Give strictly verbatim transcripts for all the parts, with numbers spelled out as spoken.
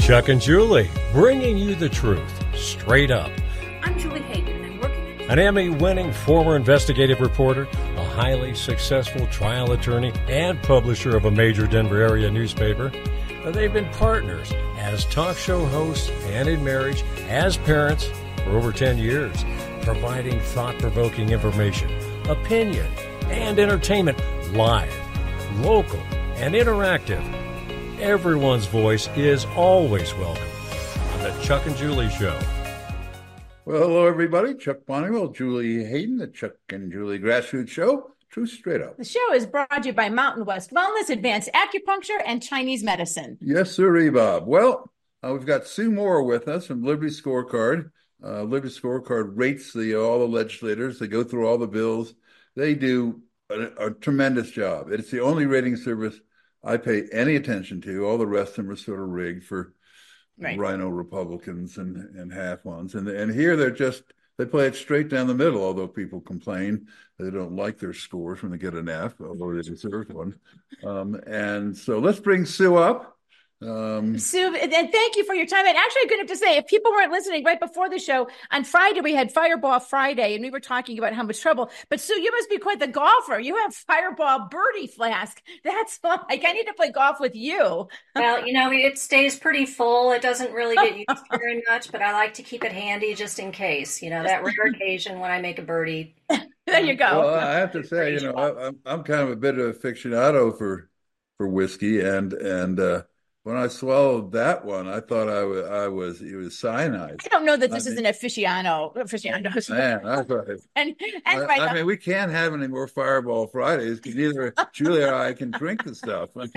Chuck and Julie, bringing you the truth, straight up. I'm Julie Hayden, and I'm working at... An Emmy-winning former investigative reporter, a highly successful trial attorney, and publisher of a major Denver area newspaper. They've been partners as talk show hosts and in marriage, as parents, for over ten years, providing thought-provoking information, opinion, and entertainment live, local, and interactive. Everyone's voice is always welcome on the Chuck and Julie Show. Well, hello, everybody. Chuck Bonniwell, Julie Hayden, the Chuck and Julie Grassroots Show. Truth straight up. The show is brought to you by Mountain West Wellness, Advanced Acupuncture, and Chinese Medicine. Yes, sir, Bob. Well, uh, we've got Sue Moore with us from Liberty Scorecard. Uh, Liberty Scorecard rates the all the legislators. They go through all the bills. They do a, a tremendous job. It's the only rating service I pay any attention to. All the rest of them are sort of rigged for right. Rhino Republicans and, and half ones. And, and here they're just, they play it straight down the middle, although people complain they don't like their scores when they get an F, although they deserve one. Um, and so let's bring Sue up. Um, Sue, and thank you for your time. And actually, I'm going to say, if people weren't listening right before the show, on Friday, we had Fireball Friday, and we were talking about how much trouble. But Sue, you must be quite the golfer. You have Fireball Birdie Flask. That's like, I need to play golf with you. Well, you know, it stays pretty full. It doesn't really get used very much, but I like to keep it handy just in case, you know, that rare occasion when I make a birdie. There you go. Well, I have to say, you know, I, I'm, I'm kind of a bit of a aficionado for, for whiskey, and, and, uh, when I swallowed that one, I thought I was, I was it was cyanide. I don't know that this I is mean, an aficionado. aficionado. Man, that's right. and, and I, right I mean, we can't have any more Fireball Fridays because neither Julia or I can drink the stuff. Well,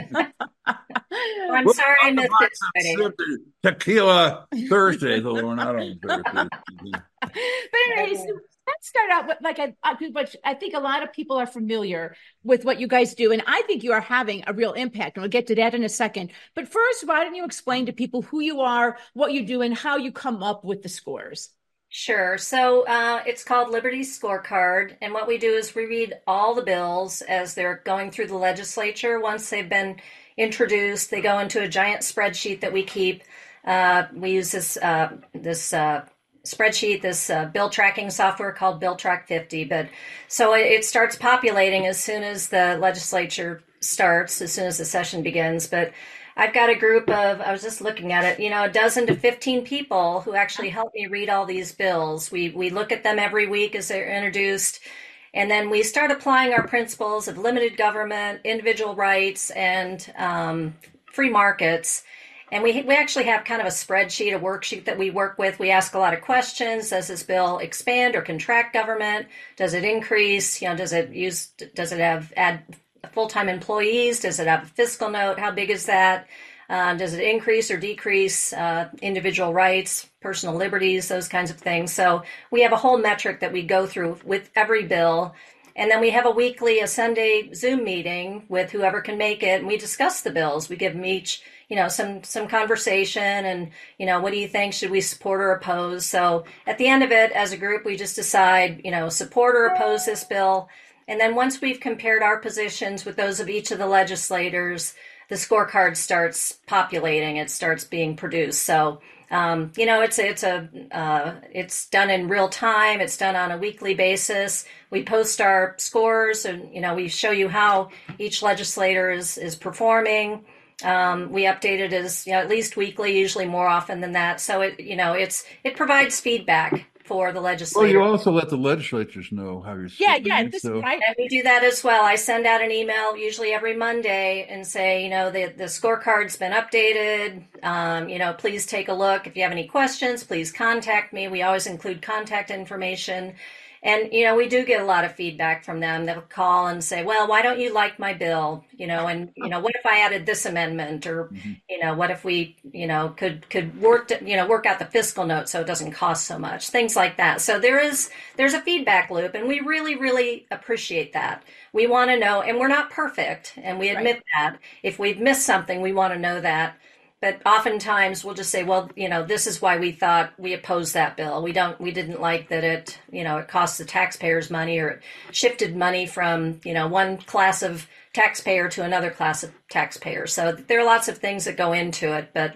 I'm we'll sorry I missed it Friday. Tequila Thursdays, although we're not on Thursdays. But anyways, let's start out with, like, I, I, but I think a lot of people are familiar with what you guys do, and I think you are having a real impact, and we'll get to that in a second. But first, why don't you explain to people who you are, what you do, and how you come up with the scores? Sure. So uh, it's called Liberty Scorecard, and what we do is we read all the bills as they're going through the legislature. Once they've been introduced, they go into a giant spreadsheet that we keep. Uh, we use this uh, this uh, spreadsheet, this uh, bill tracking software called Bill Track fifty. But so it, it starts populating as soon as the legislature starts, as soon as the session begins. But I've got a group of, I was just looking at it, you know, a dozen to fifteen people who actually help me read all these bills. We we look at them every week as they're introduced. And then we start applying our principles of limited government, individual rights, and um, free markets. And we we actually have kind of a spreadsheet, a worksheet that we work with. We ask a lot of questions. Does this bill expand or contract government? Does it increase? You know, does it use? Does it have add full-time employees? Does it have a fiscal note? How big is that? Uh, does it increase or decrease uh, individual rights, personal liberties, those kinds of things? So we have a whole metric that we go through with every bill. And then we have a weekly, a Sunday Zoom meeting with whoever can make it. And we discuss the bills. We give them each, you know, some some conversation and, you know, what do you think? Should we support or oppose? So at the end of it, as a group, we just decide, you know, support or oppose this bill. And then once we've compared our positions with those of each of the legislators, the scorecard starts populating. It starts being produced. So, um, you know, it's it's a uh, it's done in real time. It's done on a weekly basis. We post our scores, and you know, we show you how each legislator is is performing. Um, we update it as, you know, at least weekly, usually more often than that. So it, you know, it's it provides feedback for the legislature. Well, you also let the legislatures know how you're yeah, yeah, this so. is right. And we do that as well. I send out an email usually every Monday and say, you know, the the scorecard's been updated. Um, you know, please take a look. If you have any questions, please contact me. We always include contact information. And, you know, we do get a lot of feedback from them that will call and say, well, why don't you like my bill? You know, and, you know, what if I added this amendment? Or, mm-hmm. you know, what if we, you know, could could work, to, you know, work out the fiscal note so it doesn't cost so much, things like that. So there is, there's a feedback loop, and we really, really appreciate that. We want to know, and we're not perfect, and we admit right. that. If we've missed something, we want to know that. But oftentimes we'll just say, well, you know, this is why we thought we opposed that bill. We don't, we didn't like that it, you know, it cost the taxpayers money, or it shifted money from, you know, one class of taxpayer to another class of taxpayer. So there are lots of things that go into it. But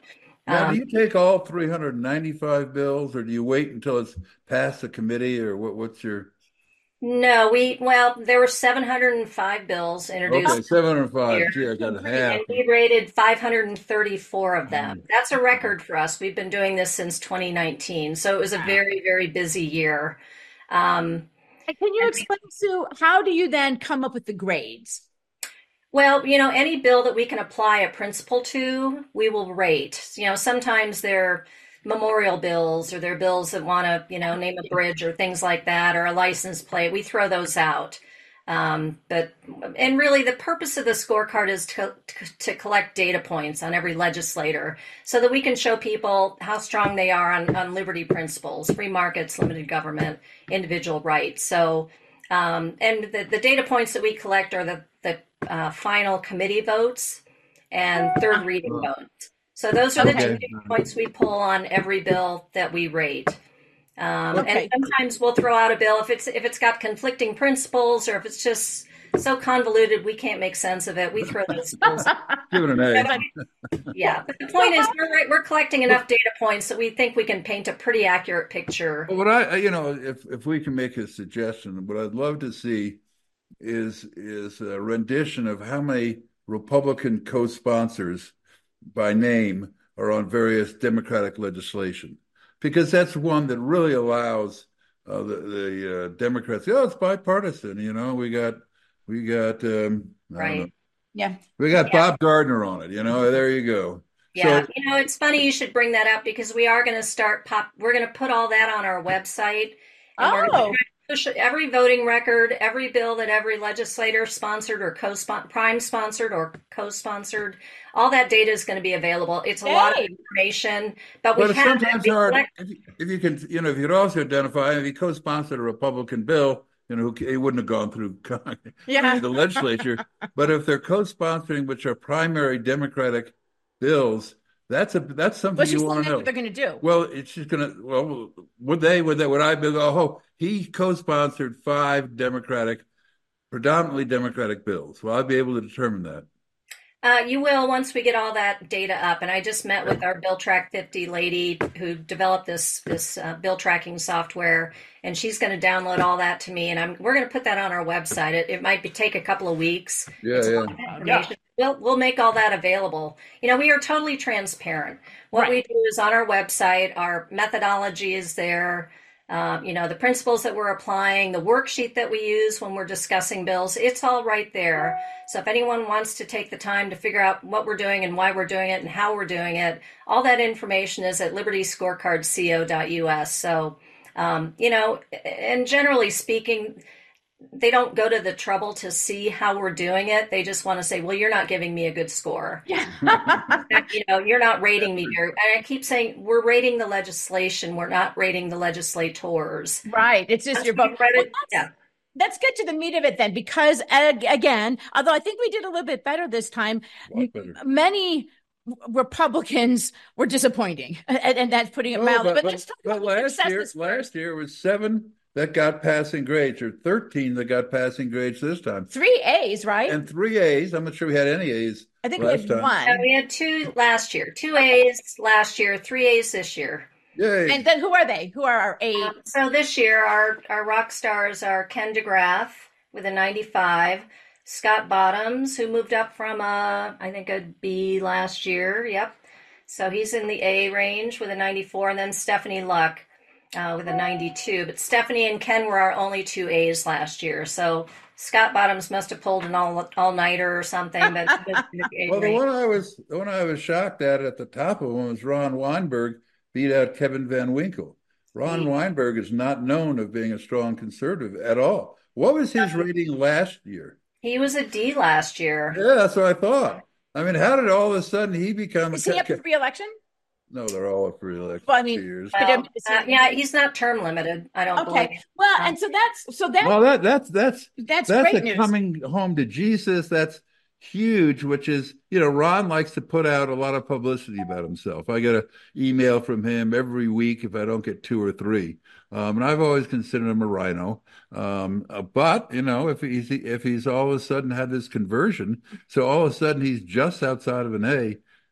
Now, Um, do you take all three hundred ninety-five bills, or do you wait until it's past the committee, or what, what's your? no, we, well, there were seven hundred five bills Okay, introduced seven hundred here, five. Gee, I got a half. and we rated five hundred thirty-four of them. Mm. That's a record for us. We've been doing this since twenty nineteen, so it was a very, very busy year. Um, And can you explain, Sue, how do you then come up with the grades? Well, you know, any bill that we can apply a principle to, we will rate. You know, sometimes they're memorial bills or they're bills that want to, you know, name a bridge or things like that, or a license plate. We throw those out. Um, but, and really the purpose of the scorecard is to, to, to collect data points on every legislator so that we can show people how strong they are on, on liberty principles, free markets, limited government, individual rights. So, um, and the, the data points that we collect are the, the uh, final committee votes and third reading votes. So those are the Okay. two data points we pull on every bill that we rate. Um, Okay. And sometimes we'll throw out a bill if it's if it's got conflicting principles or if it's just so convoluted we can't make sense of it. We throw those bills. Give it an A. Yeah, but the point is we're we're collecting enough data points that we think we can paint a pretty accurate picture. But what I, you know, if if we can make a suggestion, what I'd love to see is is a rendition of how many Republican co-sponsors by name are on various Democratic legislation, because that's one that really allows uh, the the uh, Democrats. Oh, it's bipartisan. You know, we got we got um, I don't Right. know. Yeah. We got Yeah. Bob Gardner on it. You know, there you go. Yeah, So you know, it's funny you should bring that up because we are going to start pop. We're going to put all that on our website, and we're Oh, going to push every voting record, every bill that every legislator sponsored or co-spon prime sponsored or co-sponsored. All that data is going to be available. It's a lot of Hey. information, but we But it's have sometimes we hard collect- if you, if you can, you know, if you could also identify if he co-sponsored a Republican bill, you know, he wouldn't have gone through Yeah. the legislature. But if they're co-sponsoring, which are primary Democratic bills, that's a that's something what's you just want to saying know. what they're going to do? Well, it's just gonna. Well, would they? Would they? Would I be? Oh, he co-sponsored five Democratic, predominantly Democratic bills. Well, I'd be able to determine that. Uh, you will once we get all that data up. And I just met with our Bill Track fifty lady who developed this this uh, bill tracking software, and she's going to download all that to me, and I'm we're going to put that on our website. It, it might be, take a couple of weeks. Yeah, It's a yeah. lot of information. We'll we'll make all that available. You know, we are totally transparent. What Right. we do is on our website, our methodology is there. Um, you know, the principles that we're applying, the worksheet that we use when we're discussing bills, it's all right there. So if anyone wants to take the time to figure out what we're doing and why we're doing it and how we're doing it, all that information is at liberty scorecard co dot u s. So, um, you know, and generally speaking, they don't go to the trouble to see how we're doing it. They just want to say, well, you're not giving me a good score. Yeah. You know, you're not rating me very. And I keep saying we're rating the legislation. We're not rating the legislators. Right. It's just Once your we vote. read Well, it- let's, yeah. let's get to the meat of it then, because ag- again, although I think we did a little bit better this time, A lot better. many Republicans were disappointing, and, and that's putting it No, mildly. but, But, but, let's talk but about the last year, successes last first. year was seven that got passing grades, or thirteen that got passing grades this time, Three A's, right? and three A's. I'm not sure we had any A's. I think we last had time. one. Uh, we had two last year, two A's last year, three A's this year. Yay! And then who are they? Who are our A? Um, so this year, our our rock stars are Ken DeGraff with a ninety-five, Scott Bottoms, who moved up from a I think a B last year. Yep. So he's in the A range with a ninety-four, and then Stephanie Luck uh, with a ninety-two. But Stephanie and Ken were our only two A's last year. So Scott Bottoms must have pulled an all all nighter or something. But he was in the A Well, the range. one I was the one I was shocked at at the top of them was Ron Weinberg beat out Kevin Van Winkle. Ron Mm. Weinberg is not known of being a strong conservative at all. What was his rating last year? He was a D last year. Yeah, that's what I thought. I mean, how did all of a sudden he become? Is he up for re-election? No, they're all up for re-election. Well, I mean, two years. But, Well, um, uh, yeah, he's not term limited. I don't believe. Okay. Well, and so that's so that Well, that that's that's that's, that's great a news. coming home to Jesus. That's huge, which is, you know, Ron likes to put out a lot of publicity about himself. I get an email from him every week if I don't get two or three. Um, and I've always considered him a rhino. Um, uh, but, you know, if he's, if he's all of a sudden had this conversion, so all of a sudden he's just outside of an A,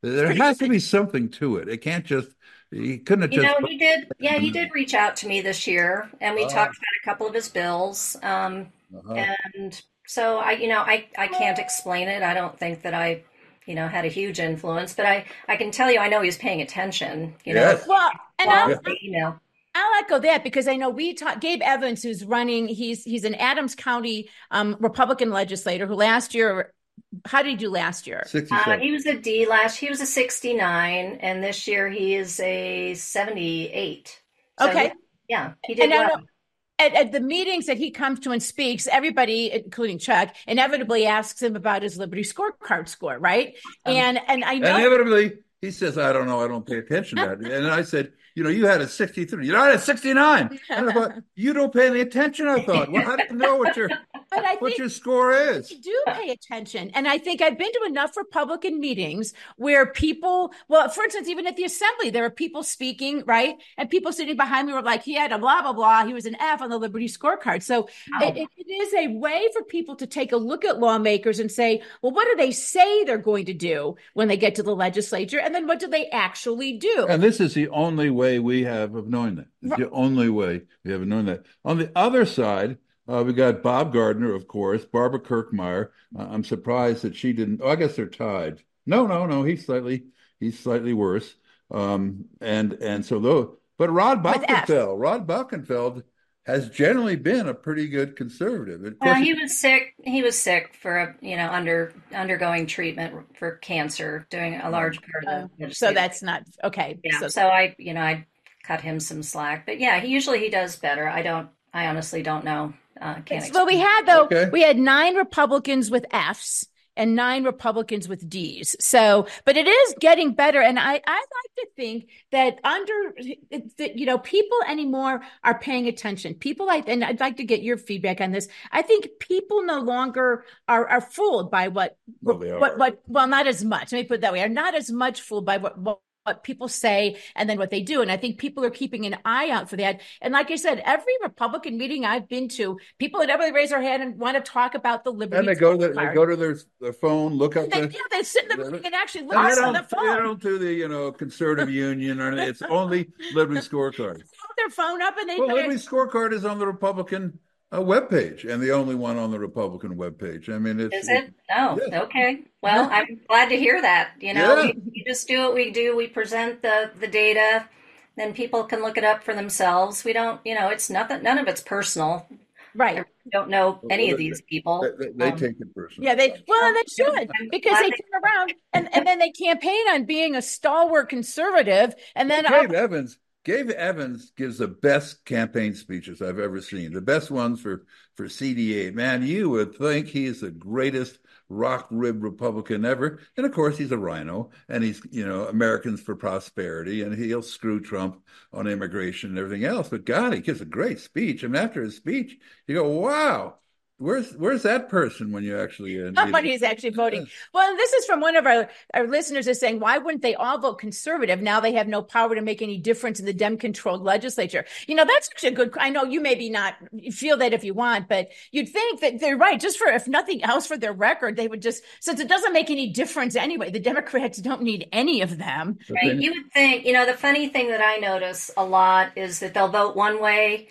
There has to be something to it. It can't just, he couldn't have You just. know, he did, yeah, he did reach out to me this year, and we Ah, talked about a couple of his bills. Um, uh-huh. and so I, you know, I, I can't explain it. I don't think that I, you know, had a huge influence, but I, I can tell you, I know he was paying attention, you know, Yes. Well, and while I'll, the email. I'll echo that because I know we talked. Gabe Evans, who's running, he's he's an Adams County um, Republican legislator who last year, how did he do last year? Uh, sixty-seven. he was a D last, he was a sixty-nine, and this year he is a seventy-eight. So Okay. he- yeah, he did And I well. know at, at the meetings that he comes to and speaks, everybody, including Chuck, inevitably asks him about his Liberty Scorecard score, right? Um, And and I know Inevitably, he says, I don't know, I don't pay attention to that. And I said, you know, you had a sixty-three. You know, I had a sixty-nine. And I thought, you don't pay any attention, I thought. Well, how do you know what your but I what think your score is? I do pay attention. And I think I've been to enough Republican meetings where people, well, for instance, even at the assembly, there were people speaking, right? And people sitting behind me were like, he had a blah, blah, blah. He was an F on the Liberty Scorecard. So Wow. it, it, it is a way for people to take a look at lawmakers and say, well, what do they say they're going to do when they get to the legislature? And then what do they actually do? And this is the only way we have of knowing that. It's the only way we have of knowing that. On the other side, uh, we got Bob Gardner, of course, Barbara Kirkmeyer. Uh, I'm surprised that she didn't. Oh, I guess they're tied. No, no, no. He's slightly, he's slightly worse. Um, and and so though, but Rod With F. Balkenfeld, Rod Balkenfeld has generally been a pretty good conservative. Of Well, course, he was sick. He was sick for a, you know, under undergoing treatment for cancer, doing a large part of the Uh, so legislative. that's not okay. Yeah. So, So I, you know, I cut him some slack, but yeah, he usually he does better. I don't. I honestly don't know. Uh, can't. well, we explain. had though, Okay. we had nine Republicans with Fs and nine Republicans with Ds. So, but it is getting better. And I, I like to think that under, that, you know, people anymore are paying attention. People like, and I'd like to get your feedback on this. I think people no longer are, are fooled by what, Well, they what, are. what, well, not as much. Let me put it that way. Are not as much fooled by what, what what people say and then what they do. And I think people are keeping an eye out for that. And like I said, every Republican meeting I've been to, people inevitably raise their hand and want to talk about the Liberty and they go to their, they Scorecard. go to their, their phone, look up They, the. yeah, they sit in the meeting and actually look And they on don't, the they phone. don't do the, you know, conservative union or anything. It's only Liberty Scorecard. Put their phone up and they Well, put Liberty it, Scorecard is on the Republican uh, webpage and the only one on the Republican webpage. I mean, it's. Is it? Oh, Yeah. okay. Well, Yeah. I'm glad to hear that. You know, Yeah. we, we just do what we do. We present the the data, then people can look it up for themselves. We don't, you know, it's nothing. None of it's personal. right. We don't know any of these people. They, they, they Um, take it personally. Yeah, they well, and they should I'm because glad they they- turn around and, and then they campaign on being a stalwart conservative, and then Gabe Evans, Gabe Evans gives the best campaign speeches I've ever seen. The best ones for for C D A. Man, you would think he is the greatest rock rib Republican ever. And of course, he's a rhino, and he's you know Americans for Prosperity, and he'll screw Trump on immigration and everything else. But God, he gives a great speech. I mean, after his speech, you go, "Wow, where's where's that person when you actually uh, need somebody it?" is actually voting. Well, and this is from one of our, our listeners is saying, why wouldn't they all vote conservative? Now they have no power to make any difference in the Dem controlled legislature. You know, that's actually a good, I know you maybe not feel that if you want, but you'd think that they're right. Just for, if nothing else for their record, they would just, since it doesn't make any difference anyway, the Democrats don't need any of them. Right. You would think, you know, the funny thing that I notice a lot is that they'll vote one way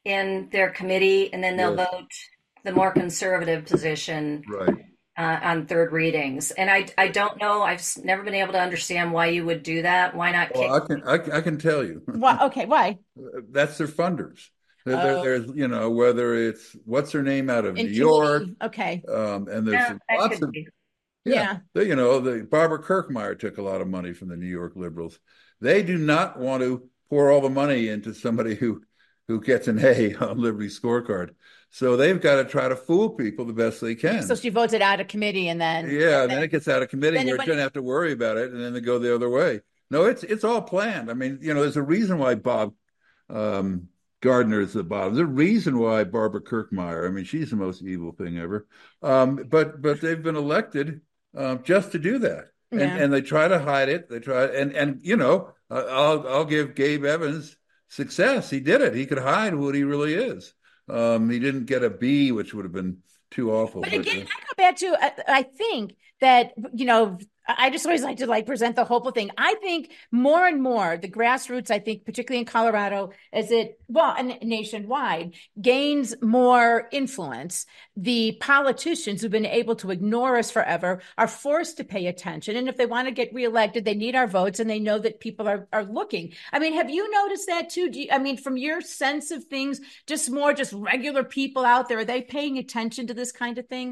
in their committee and then they'll Yes. vote the more conservative position Right. uh, on third readings. And I, I don't know. I've s- never been able to understand why you would do that. Why not kick? Well, I can I, I can tell you. Why? Okay. Why? That's their funders. There- there- Oh. There's, you know, whether it's what's her name out of In New York, committee. Okay. um, and there's Yeah, that lots could of, be. Yeah. the- you know, the Barbara Kirkmeyer took a lot of money from the New York liberals. They do not want to pour all the money into somebody who who gets an A on Liberty Scorecard. So they've got to try to fool people the best they can. So she votes it out of committee and then. Yeah, and then it gets out of committee then where it it doesn't have to worry about it, and then they go the other way. No, it's it's all planned. I mean, you know, there's a reason why Bob um, Gardner is the bottom. There's a reason why Barbara Kirkmeyer. I mean, she's the most evil thing ever. Um, but but they've been elected um, just to do that, and Yeah. and they try to hide it. They try and and you know, uh, I'll I'll give Gabe Evans success. He did it. He could hide what he really is. Um, he didn't get a B, which would have been too awful. But but, again, uh, I go back to, I, I think that, you know, I just always like to like present the hopeful thing. I think more and more the grassroots, I think, particularly in Colorado, as it, well, and nationwide, gains more influence. The politicians who've been able to ignore us forever are forced to pay attention. And if they want to get reelected, they need our votes, and they know that people are, are looking. I mean, have you noticed that too? Do you, I mean, from your sense of things, just more just regular people out there, are they paying attention to this kind of thing?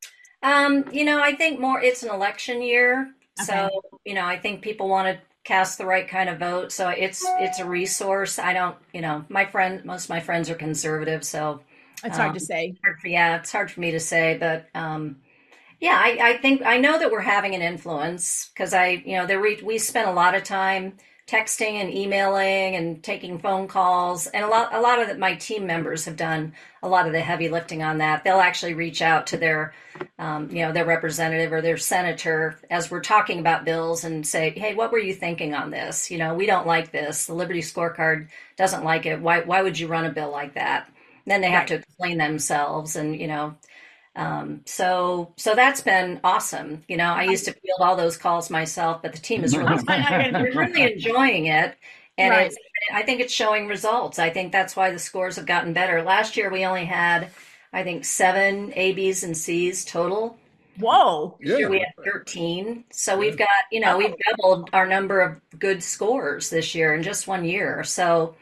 Um, you know, I think more it's an election year. Okay. So, you know, I think people want to cast the right kind of vote. So it's it's a resource. I don't, you know, my friend, most of my friends are conservative. So It's hard um, to say. hard for, yeah, it's hard for me to say. But um, yeah, I, I think I know that we're having an influence because I, you know, we we spent a lot of time texting and emailing and taking phone calls, and a lot a lot of the, my team members have done a lot of the heavy lifting on that. They'll actually reach out to their um, you know their representative or their senator as we're talking about bills and say, hey, what were you thinking on this? You know, we don't like this. The Liberty Scorecard doesn't like it. Why why would you run a bill like that? And then they have Right. to explain themselves, and you know um, so so that's been awesome. You know, I used to field all those calls myself, but the team is really we're really enjoying it, and Right. it's I think it's showing results. I think that's why the scores have gotten better. Last year we only had, I think, seven A, B's, and C's total. Whoa. This year Yeah. we have thirteen. So we've got, you know, we've doubled our number of good scores this year in just one year. So,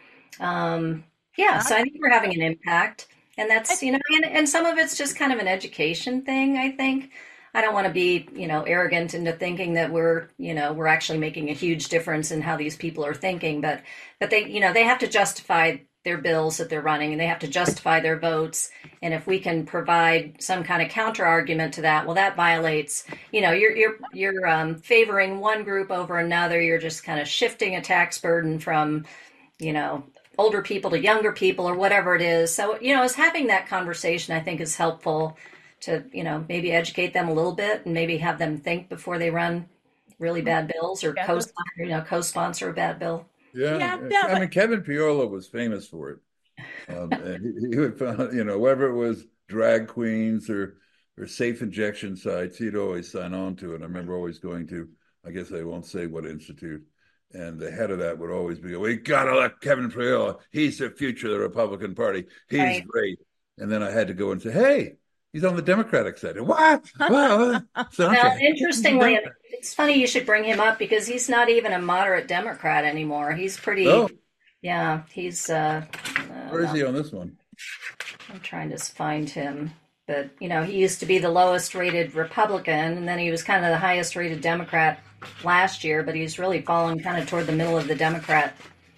um, yeah, so I think we're having an impact. And that's, you know, and, and some of it's just kind of an education thing, I think. I don't want to be, you know, arrogant into thinking that we're, you know, we're actually making a huge difference in how these people are thinking, but, but they, you know, they have to justify their bills that they're running, and they have to justify their votes. And if we can provide some kind of counter argument to that, well, that violates, you know, you're, you're, you're um, favoring one group over another. You're just kind of shifting a tax burden from, you know, older people to younger people or whatever it is. So, you know, as having that conversation, I think is helpful to, you know, maybe educate them a little bit and maybe have them think before they run really bad bills or Yeah, co that's- you know, co-sponsor a bad bill. Yeah, Yeah, yeah, I but- mean, Kevin Piola was famous for it. Um, and he, he would find, you know, whether it was drag queens or or safe injection sites, he'd always sign on to it. I remember always going to, I guess I won't say what institute, and the head of that would always be, "We gotta let Kevin Piola. He's the future of the Republican Party. He's Right. great." And then I had to go and say, "Hey, he's on the Democratic side." What? Well, so, Well, okay. interestingly, it's funny you should bring him up because he's not even a moderate Democrat anymore. He's pretty, Oh. yeah, he's, uh, Where is he on this one? I'm trying to find him. But, you know, he used to be the lowest rated Republican, and then he was kind of the highest rated Democrat last year, but he's really fallen kind of toward the middle of the Democrat.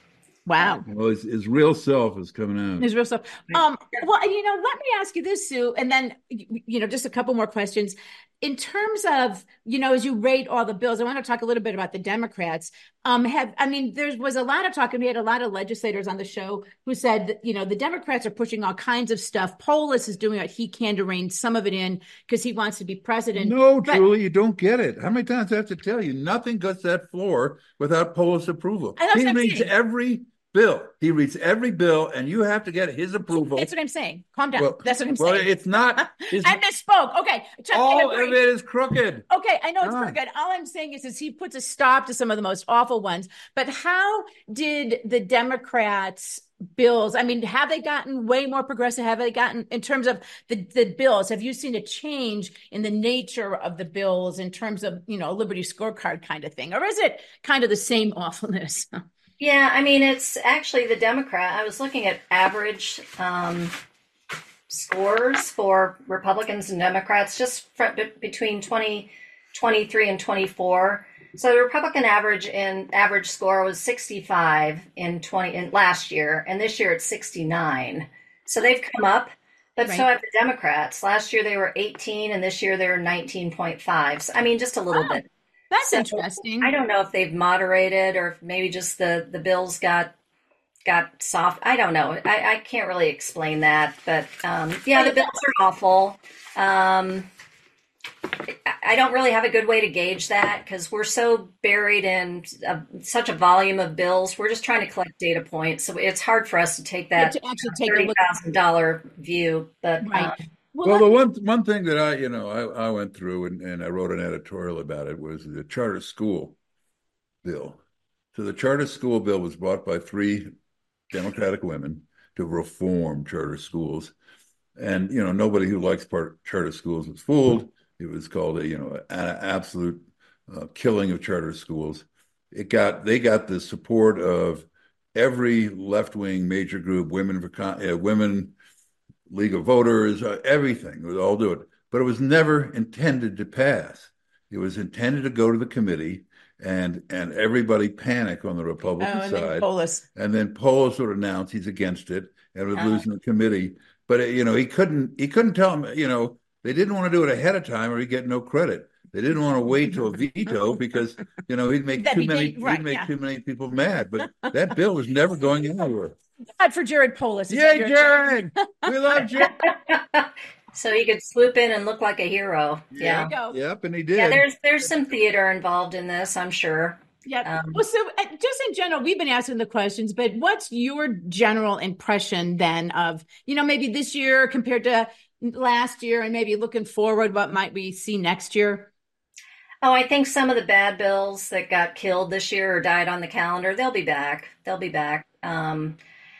Wow. Well, his, his real self is coming out. His real stuff. Um, well, you know, let me ask you this, Sue, and then, you know, just a couple more questions. In terms of, you know, as you rate all the bills, I want to talk a little bit about the Democrats. Um, have, I mean, there was a lot of talk, and we had a lot of legislators on the show who said that, you know, the Democrats are pushing all kinds of stuff. Polis is doing what he can to rein some of it in because he wants to be president. No, But- Julie, you don't get it. How many times do I have to tell you? Nothing gets that floor without Polis approval. And that's He what I'm reads saying. every bill. He reads every bill, and you have to get his approval. That's what I'm saying. Calm down. Well, That's what I'm well, saying. it's not. It's, I misspoke. Okay. Chuck, all I agree. of it is crooked. Okay, I know it's Ah. pretty good. All I'm saying is, is he puts a stop to some of the most awful ones. But how did the Democrats' bills? I mean, have they gotten way more progressive? Have they gotten in terms of the, the bills? Have you seen a change in the nature of the bills in terms of, you know, a Liberty Scorecard kind of thing? Or is it kind of the same awfulness? Yeah, I mean, it's actually the Democrat. I was looking at average um, scores for Republicans and Democrats just from, between twenty twenty-three and twenty-four. So the Republican average in average score was sixty-five in twenty in last year, and this year it's sixty-nine. So they've come up, but so Right. have the Democrats. Last year they were eighteen, and this year they're nineteen point five. So, I mean, just a little Oh. bit. That's So, interesting. I don't know if they've moderated or if maybe just the, the bills got got soft. I don't know. I, I can't really explain that. But um, yeah, the bills are awful. Um, I- I don't really have a good way to gauge that because we're so buried in a, such a volume of bills. We're just trying to collect data points. So it's hard for us to take that to actually take a thirty look. thousand dollars view. But Right. um, Well, Well, let- the one one thing that I, you know, I, I went through and, and I wrote an editorial about it was the charter school bill. So the charter school bill was brought by three Democratic women to reform charter schools. And, you know, nobody who likes part, charter schools was fooled. It was called a, you know, an absolute uh, killing of charter schools. It got, they got the support of every left-wing major group, women for uh, women, League of Voters, uh, everything. It would all do it. But it was never intended to pass. It was intended to go to the committee, and and everybody panicked on the Republican oh, and side. then Polis. And then Polis would announce he's against it and would Oh. lose in the committee. But uh, you know, he couldn't he couldn't tell him, you know, they didn't want to do it ahead of time or he'd get no credit. They didn't want to wait till a veto because, you know, he'd make That'd too be many dang- right, he'd make yeah. too many people mad. But that bill was never going anywhere. God for Jared Polis. Is Yay, that your- Jared! We love Jared. So he could swoop in and look like a hero. There Yeah. you go. Yep, and he did. Yeah, there's there's some theater involved in this, I'm sure. Yeah. Um, well, so uh, just in general, we've been asking the questions, but what's your general impression then of, you know, maybe this year compared to last year and maybe looking forward, what might we see next year? Oh, I think some of the bad bills that got killed this year or died on the calendar, they'll be back. They'll be back. Um,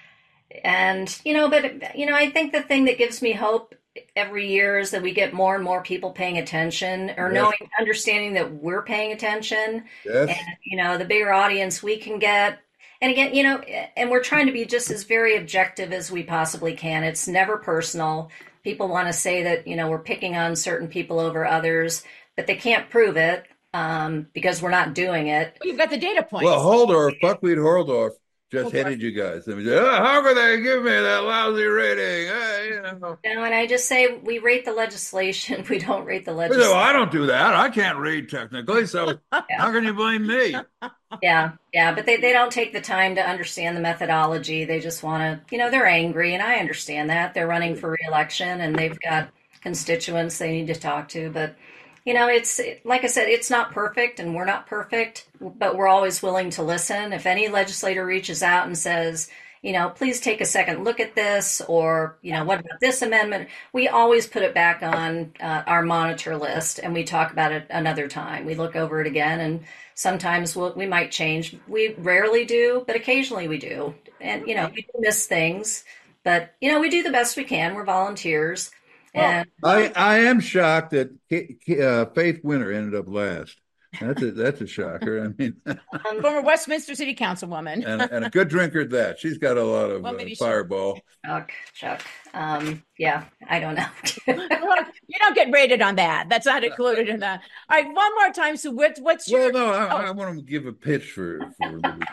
and, you know, but, you know, I think the thing that gives me hope every year is that we get more and more people paying attention or Yes. knowing, understanding that we're paying attention. Yes. And, you know, the bigger audience we can get. And again, you know, and we're trying to be just as very objective as we possibly can. It's never personal. People want to say that, you know, we're picking on certain people over others, but they can't prove it um, because we're not doing it. Well, you've got the data points. Well, Holdorf, Buckwheat Holdorf just Holdorf. hated you guys. They said, oh, how could they give me that lousy rating? Uh, you know. You know, and I just say we rate the legislation. We don't rate the They said, well, legislation. I don't do that. I can't read technically, so how can you blame me? Yeah, yeah, but they, they don't take the time to understand the methodology. They just want to, you know, they're angry, and I understand that. They're running for reelection, and they've got constituents they need to talk to. But, you know, it's like I said, it's not perfect, and we're not perfect, but we're always willing to listen. If any legislator reaches out and says, you know, please take a second look at this, or, you know, what about this amendment? We always put it back on uh, our monitor list, and we talk about it another time. We look over it again, and sometimes we'll, we might change. We rarely do, but occasionally we do. And, you know, we do miss things, but, you know, we do the best we can. We're volunteers. And I, I am shocked that K- K- uh, Faith Winter ended up last. That's a that's a shocker. I mean, um, Former Westminster City Councilwoman. and, and a good drinker at that. She's got a lot of Well, uh, maybe she- fireball. Chuck, Chuck, um, yeah, I don't know. Look, you don't get rated on that. That's not included in that. All right, one more time. So what, what's your... Well, no, I, oh. I want to give a pitch for for Liberty.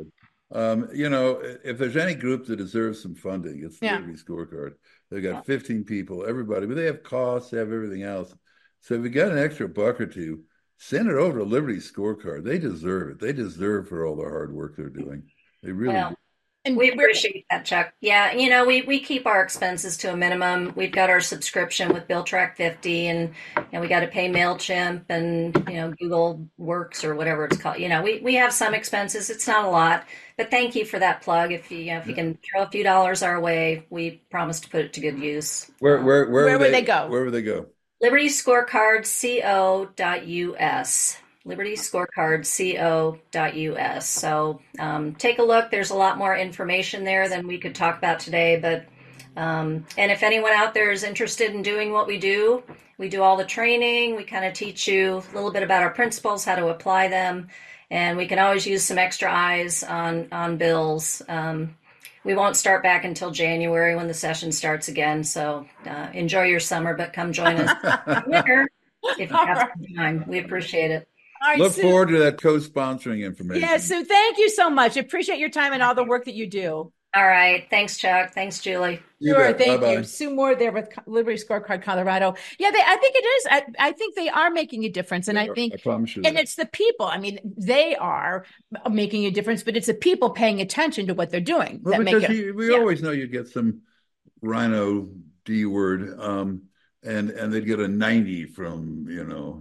Um, you know, if there's any group that deserves some funding, it's the Yeah. Liberty Scorecard. They've got fifteen people, everybody, but they have costs, they have everything else. So if you got an extra buck or two, send it over to Liberty Scorecard. They deserve it. They deserve for all the hard work they're doing. They really Well, do. And we we're- appreciate that, Chuck. Yeah, you know, we, we keep our expenses to a minimum. We've got our subscription with Bill Track fifty, and you know, we got to pay MailChimp and, you know, Google Works or whatever it's called. You know, we, we have some expenses. It's not a lot, but thank you for that plug. If you, you know, if you can throw a few dollars our way, we promise to put it to good use. Where where where, Where would would they go? Where would they go? Liberty Scorecard Co dot U S. Liberty Scorecard Co dot U S. So um, take a look. There's a lot more information there than we could talk about today. But um, and if anyone out there is interested in doing what we do, we do all the training. We kind of teach you a little bit about our principles, how to apply them, and we can always use some extra eyes on on bills. Um, we won't start back until January when the session starts again. So uh, enjoy your summer, but come join us in winter if you have some time. We appreciate it. all right, Look Sue- forward to that co-sponsoring information. Yeah, Sue, thank you so much. Appreciate your time and all the work that you do. All right. Thanks, Chuck. Thanks, Julie. You Sure, bet. thank Bye-bye. you. Sue Moore there with Co- Liberty Scorecard Colorado. Yeah, they, I think it is. I, I think they are making a difference. And I think, I promise you and that. it's the people. I mean, they are making a difference, but it's the people paying attention to what they're doing Well, that make because it. you, we yeah. always know you get some rhino D word, um, and and they'd get a ninety from, you know,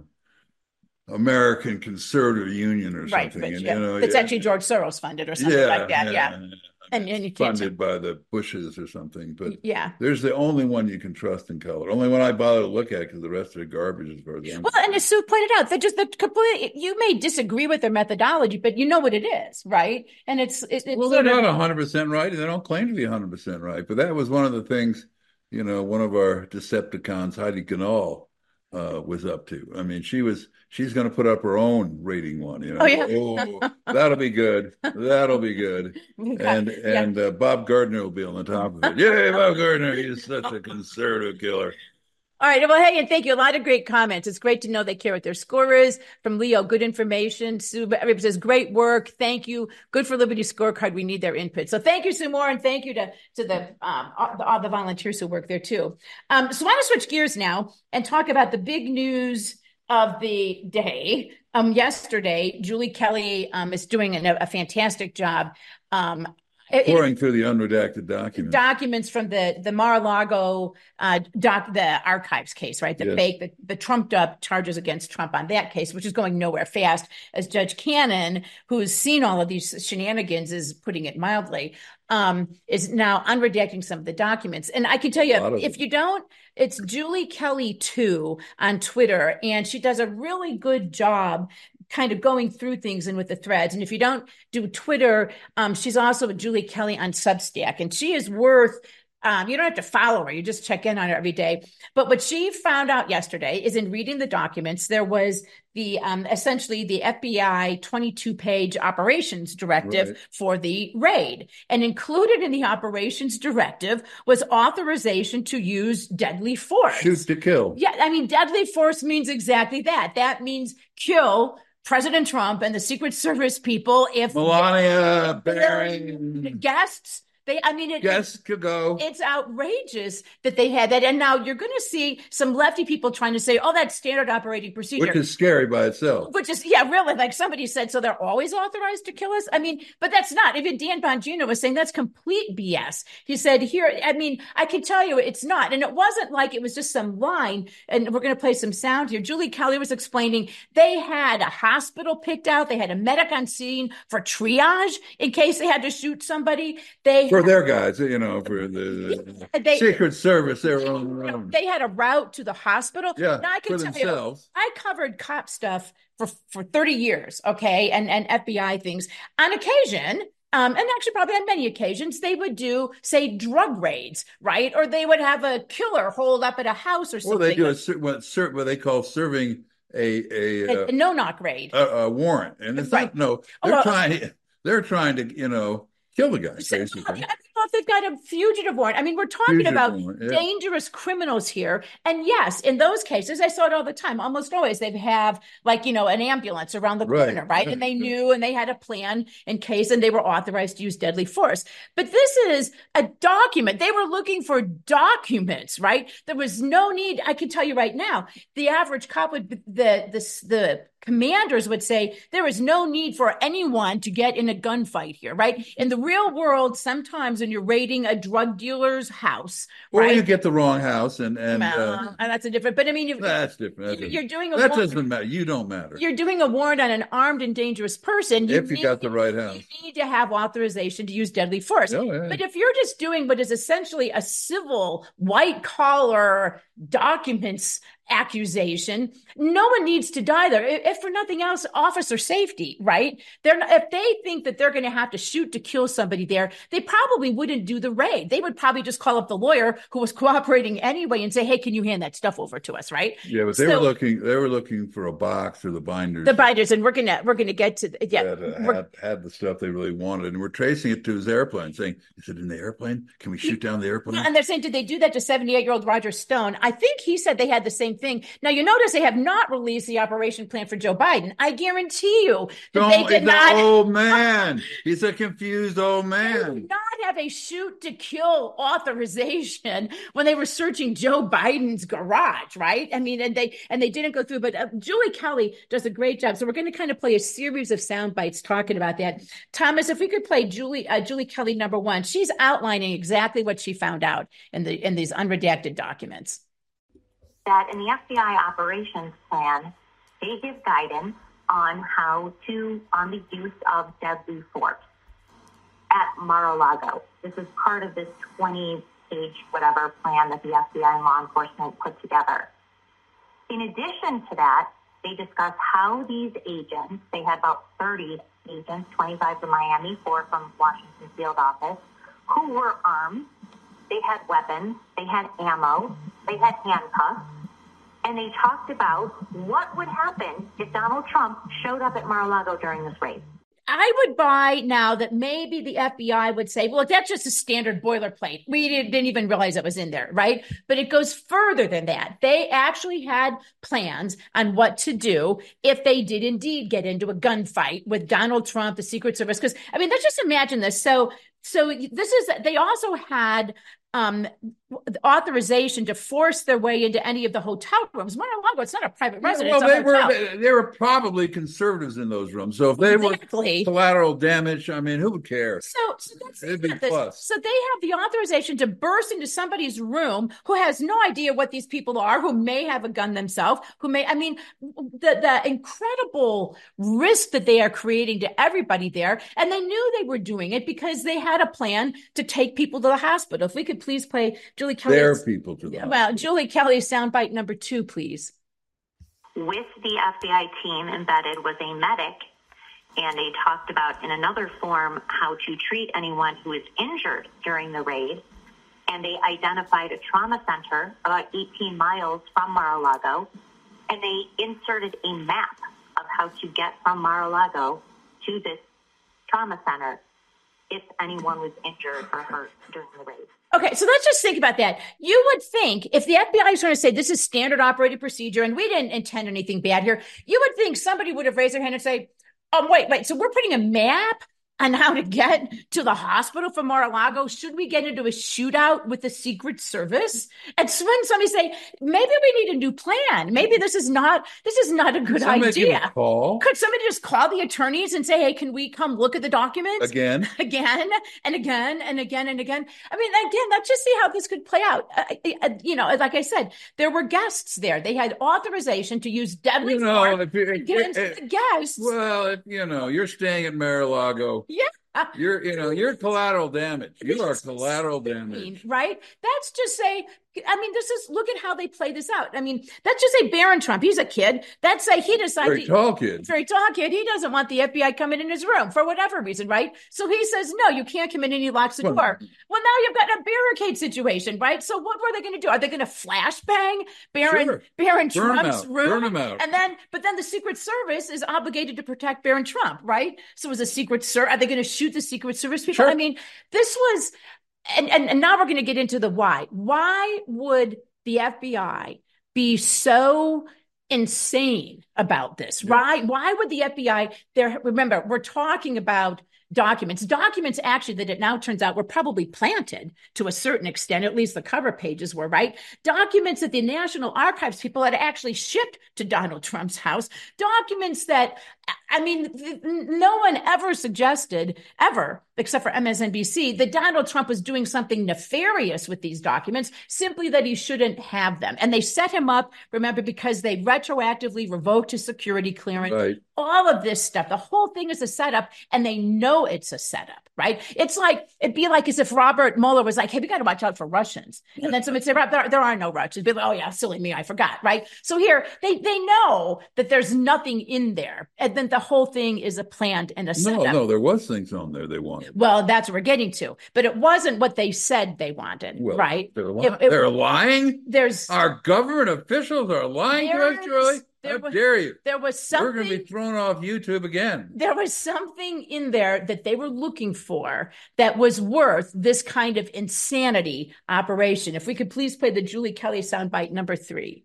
American Conservative Union or Right, something. but and, yeah, you know, it's yeah, actually George Soros funded or something yeah, like that. Yeah. and, and you can't funded by the Bushes or something. But yeah, there's the only one you can trust in color. Only one I bother to look at because the rest are garbage as far as I'm well, and as Sue pointed out, that just the complete. You may disagree with their methodology, but you know what it is, right? And it's, it, it's well, they're not one hundred percent right, and they don't claim to be one hundred percent right. But that was one of the things, you know, one of our Decepticons, Heidi Ganahl, uh, was up to. I mean, she was she's going to put up her own rating one. You know, oh, yeah. oh, that'll be good. That'll be good. And yeah. and uh, Bob Gardner will be on the top of it. Yay, Bob Gardner! He's such a conservative killer. All right. Well, hey, and thank you. A lot of great comments. It's great to know they care what their score is. From Leo, good information. Sue everybody says, great work. Thank you. Good for Liberty Scorecard. We need their input. So thank you, Sue Moore, and thank you to, to the, um, all, the, all the volunteers who work there too. Um, so I want to switch gears now and talk about the big news of the day. Um, yesterday, Julie Kelly um, is doing a, a fantastic job. Um, Pouring through the unredacted documents. Documents from the, the Mar-a-Lago uh, doc, the archives case, right? The yes. fake, the, the trumped up charges against Trump on that case, which is going nowhere fast, as Judge Cannon, who's seen all of these shenanigans, is putting it mildly, um, is now unredacting some of the documents. And I can tell you, if it. you don't, it's Julie Kelly two on Twitter, and she does a really good job kind of going through things and with the threads. And if you don't do Twitter, um, she's also Julie Kelly on Substack, and she is worth, um, you don't have to follow her. You just check in on her every day. But what she found out yesterday is, in reading the documents, there was the, um, essentially the F B I twenty-two page operations directive right. for the raid. And included in the operations directive was authorization to use deadly force. Shoot to kill. Yeah. I mean, deadly force means exactly that. That means kill President Trump and the Secret Service people. If Melania, Barron, guests, they, I mean, it, guests could go. It's outrageous that they had that. And now you're going to see some lefty people trying to say, oh, that's standard operating procedure. Which is scary by itself. Which is, yeah, really, like somebody said, so they're always authorized to kill us? I mean, but that's not. Even Dan Bongino was saying that's complete B S. He said here, I mean, I can tell you it's not. And it wasn't like it was just some line, and we're going to play some sound here. Julie Kelly was explaining they had a hospital picked out. They had a medic on scene for triage in case they had to shoot somebody. They For their guys, you know, for the, the they, Secret Service, they were on their own. They had a route to the hospital. Yeah, now, I can for tell themselves. You, I covered cop stuff for, for thirty years, okay, and, and F B I things. On occasion, um, and actually probably on many occasions, they would do, say, drug raids, right? Or they would have a killer holed up at a house or something. Or they do a, what, what they call serving a a, a, a no-knock raid. A, a warrant. And it's right. not, no, they're oh, trying, they're trying to, you know, kill the guy, basically. I don't know if they've got a fugitive warrant. I mean, we're talking fugitive about warrant, yeah. dangerous criminals here. And yes, in those cases, I saw it all the time. Almost always they have, like, you know, an ambulance around the right. corner, right? And they knew, and they had a plan in case, and they were authorized to use deadly force. But this is a document. They were looking for documents, right? There was no need. I can tell you right now, the average cop would, the, the, the, commanders would say there is no need for anyone to get in a gunfight here, right? In the real world, sometimes when you're raiding a drug dealer's house, or right? you get the wrong house, and and, well, uh, and that's a different. But I mean, you, that's different. That's you're doing a that warrant, doesn't matter. You don't matter. You're doing a warrant on an armed and dangerous person. You if you need, got the right house, you need to have authorization to use deadly force. Oh, yeah. But if you're just doing what is essentially a civil white collar documents accusation, no one needs to die there. If for nothing else, officer safety, right? They're not, if they think that they're going to have to shoot to kill somebody there, they probably wouldn't do the raid. They would probably just call up the lawyer who was cooperating anyway and say, "Hey, can you hand that stuff over to us?" Right? Yeah, but they so, were looking. They were looking for a box or the binders. The binders, and we're gonna we're gonna get to yeah. That, uh, had, had the stuff they really wanted, and we're tracing it to his airplane, saying, "Is it in the airplane? Can we shoot down the airplane?" And they're saying, "Did they do that to seventy-eight-year-old Roger Stone?" I think he said they had the same thing. Now you know. Notice they have not released the operation plan for Joe Biden. I guarantee you that Don't, they did he's not. An old man. He's a confused old man. They did not have a shoot to kill authorization when they were searching Joe Biden's garage, right? I mean, and they and they didn't go through. But uh, Julie Kelly does a great job. So we're going to kind of play a series of sound bites talking about that. Thomas, if we could play Julie uh, Julie Kelly number one, she's outlining exactly what she found out in the in these unredacted documents. That in the F B I operations plan, they give guidance on how to, on the use of deadly force. at Mar-a-Lago. This is part of this twenty-page whatever plan that the F B I and law enforcement put together. In addition to that, they discuss how these agents, they had about thirty agents, twenty-five from Miami, four from Washington field office, who were armed. They had weapons, they had ammo, they had handcuffs, and they talked about what would happen if Donald Trump showed up at Mar-a-Lago during this raid. I would buy now that maybe the F B I would say, well, look, that's just a standard boilerplate. We didn't, didn't even realize it was in there, right? But it goes further than that. They actually had plans on what to do if they did indeed get into a gunfight with Donald Trump, the Secret Service. Because, I mean, let's just imagine this. So, so this is, they also had um, authorization to force their way into any of the hotel rooms. Mar-a-Lago, it's not a private residence. Well, they were they, they were probably conservatives in those rooms. So if they exactly. were collateral damage, I mean, who would care? So, so that's It'd be this. plus. So they have the authorization to burst into somebody's room who has no idea what these people are, who may have a gun themselves, who may, I mean, the, the incredible risk that they are creating to everybody there. And they knew they were doing it because they had a plan to take people to the hospital. If we could please play Julie Kelly. Their people to the Well, Julie Kelly, soundbite number two, please. With the F B I team embedded was a medic, and they talked about in another form how to treat anyone who is injured during the raid. And they identified a trauma center about eighteen miles from Mar-a-Lago, and they inserted a map of how to get from Mar-a-Lago to this trauma center if anyone was injured or hurt during the raid. Okay, so let's just think about that. You would think if the F B I is going to say this is standard operating procedure and we didn't intend anything bad here, you would think somebody would have raised their hand and say, oh, wait, wait, so we're putting a map on how to get to the hospital from Mar-a-Lago? Should we get into a shootout with the Secret Service? And so when somebody say, maybe we need a new plan. Maybe this is not, this is not a good somebody idea. Give a call. Could somebody just call the attorneys and say, hey, can we come look at the documents? Again. Again and again and again and again. I mean, again, let's just see how this could play out. Uh, uh, you know, like I said, there were guests there. They had authorization to use deadly You know, force if you, against if, the guests. Well, if, you know, you're staying at Mar-a-Lago. Yeah. You're, you know, you're collateral damage. You are collateral damage. Right? That's just say, I mean, this is, look at how they play this out. I mean, that's just say Barron Trump. He's a kid. That's say he decided. Very tall kid. Very tall kid. He doesn't want the F B I coming in his room for whatever reason, right? So he says, no, you can't come in, and he locks the Well, door. Well, now you've got a barricade situation, right? So what were they going to do? Are they going to flashbang Barron, Sure. Barron Burn him Trump's out. room? Burn him out. And then, but then the Secret Service is obligated to protect Barron Trump, right? So is the Secret Service, are they going to shoot the Secret Service people? Sure. I mean, this was, and, and, and now we're going to get into the why. Why would the F B I be so insane about this, Yeah. right? Why would the F B I there? Remember, we're talking about documents, documents actually that it now turns out were probably planted to a certain extent, at least the cover pages were, right? Documents that the National Archives people had actually shipped to Donald Trump's house, documents that, I mean, th- no one ever suggested, ever, except for M S N B C, that Donald Trump was doing something nefarious with these documents, simply that he shouldn't have them. And they set him up, remember, because they retroactively revoked his security clearance. Right. All of this stuff, the whole thing is a setup, and they know it's a setup, right? It's like, it'd be like as if Robert Mueller was like, hey, we got to watch out for Russians. And then somebody say, Rob, there, there are no Russians. Be like, oh yeah, silly me, I forgot, right? So here, they they know that there's nothing in there, and then the whole thing is a plant and a setup. No, no, there was things on there they wanted. Well, that's what we're getting to, but it wasn't what they said they wanted, Well, right? They're, li- It- it- they're lying. There's Our government officials are lying to us, There's- Julie. there How was- dare you? there was We're going to something. be thrown off YouTube again. There was something in there that they were looking for that was worth this kind of insanity operation. If we could please play the Julie Kelly soundbite number three.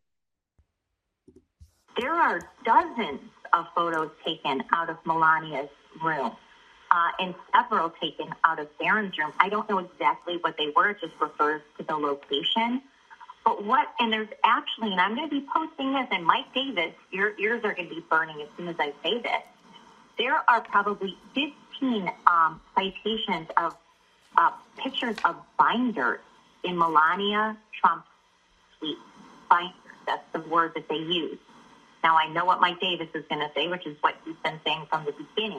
There are dozens of photos taken out of Melania's room, uh, and several taken out of Barron's room. I don't know exactly what they were, it just refers to the location. But what, and there's actually, and I'm going to be posting this, and Mike Davis, your ears are going to be burning as soon as I say this. There are probably fifteen um, citations of uh, pictures of binders in Melania Trump's suite. Binders, that's the word that they use. Now, I know what Mike Davis is going to say, which is what he's been saying from the beginning.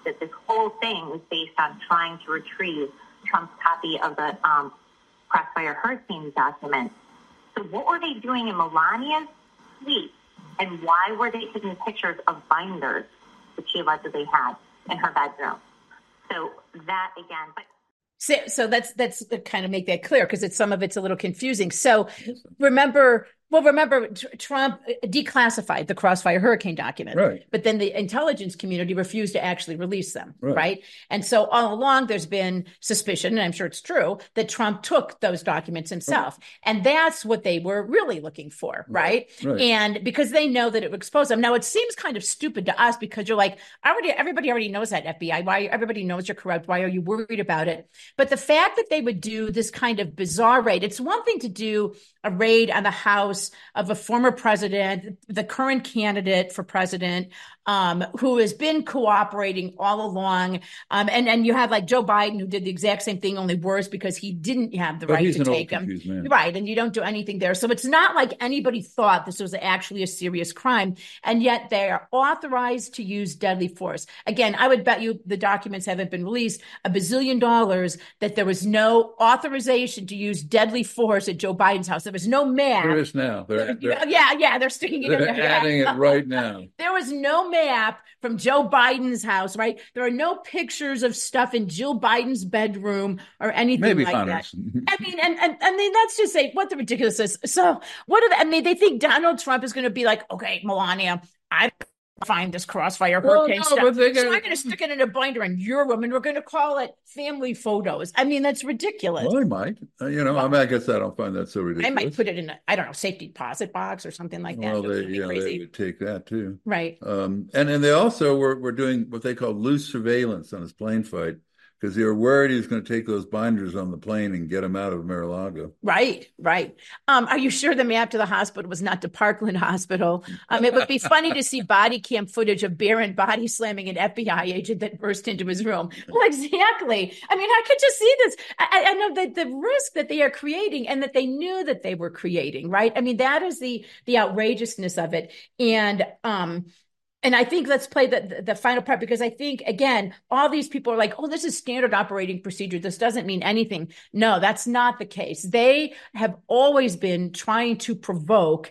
that this whole thing was based on trying to retrieve Trump's copy of the um, Crossfire Hurricane document. So what were they doing in Melania's suite, and why were they taking pictures of binders that she allegedly had in her bedroom? So that again, but. So, so that's that's kind of make that clear, because it's some of it's a little confusing. So remember, well, remember Trump declassified the Crossfire Hurricane document, right? But then the intelligence community refused to actually release them, right? right? And so all along there's been suspicion, and I'm sure it's true, that Trump took those documents himself, right. And that's what they were really looking for, right? Right. right? And because they know that it would expose them. Now it seems kind of stupid to us, because you're like, already everybody already knows that, F B I. Why everybody knows you're corrupt? Why are you worried about it? But the fact that they would do this kind of bizarre raid, it's one thing to do a raid on the house of a former president, the current candidate for president, um, who has been cooperating all along. Um, and, and you have like Joe Biden, who did the exact same thing, only worse, because he didn't have the but right he's to an take old, him. Man. Right. And you don't do anything there. So it's not like anybody thought this was actually a serious crime. And yet they are authorized to use deadly force. Again, I would bet you the documents haven't been released a bazillion dollars that there was no authorization to use deadly force at Joe Biden's house. There was no map. There is now. They're, they're, yeah, yeah, they're sticking it they're in there. adding yeah. it right now. There was no map from Joe Biden's house, right? There are no pictures of stuff in Jill Biden's bedroom or anything Maybe like Hunter's. that. I mean, and, and I mean, let's just say what the ridiculousness. So what are they, I mean, they think Donald Trump is going to be like, okay, Melania, I find this Crossfire Hurricane well, no, stuff. Gonna, so I'm going to stick it in a binder in your room, and we're going to call it family photos. I mean, that's ridiculous. Well, I might. Uh, you know, well, I, mean, I guess I don't find that so ridiculous. I might put it in a, I don't know, safety deposit box or something like that. Well, they, yeah, they would take that too. Right. Um, and, and they also were, were doing what they call loose surveillance on his plane fight, because they were worried he was going to take those binders on the plane and get him out of Mar-a-Lago. Right, right. Um, are you sure the map to the hospital was not to Parkland Hospital? Um, it would be funny to see body cam footage of Barron body slamming an F B I agent that burst into his room. Well, exactly. I mean, I could just see this. I, I know that the risk that they are creating, and that they knew that they were creating, right? I mean, that is the the outrageousness of it. And um And I think let's play the, the final part, because I think, again, all these people are like, oh, this is standard operating procedure. This doesn't mean anything. No, that's not the case. They have always been trying to provoke